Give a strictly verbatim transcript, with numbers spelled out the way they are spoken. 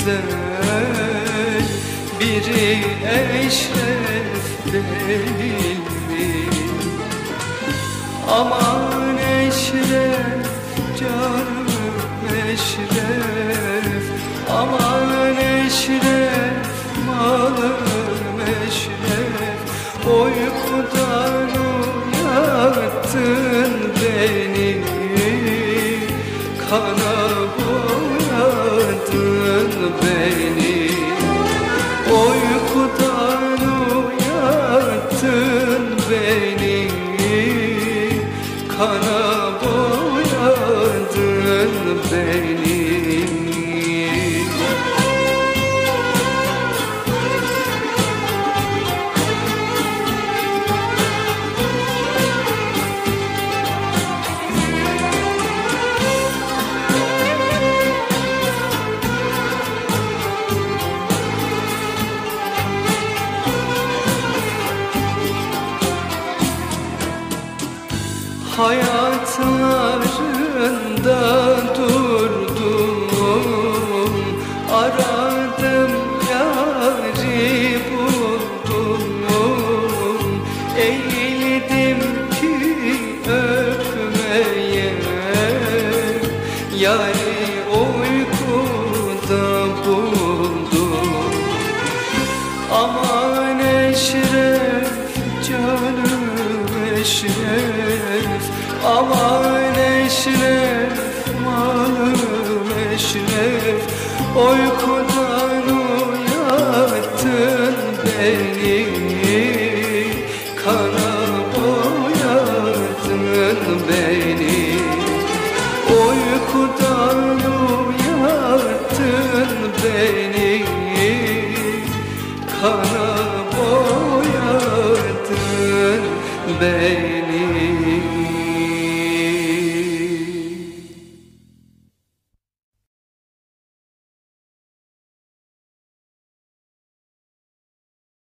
güzel, biri eşref değil mi? Aman eşref, canım eşref, aman eşref, malım eşref. Uykudan uyattın beni, kana boyadın beni. Uykudan uyattın beni, kana boyadın beni. Hayatlarında durdum, aradım yâri buldum. Eğildim ki öpmeye, yâri uykuda buldum. Aman eşref, canım eşref, aman eşref, malım eşref. Uykudan uyattın beni, kana boyadın beni. Uykudan uyattın beni, kana boyadın beni.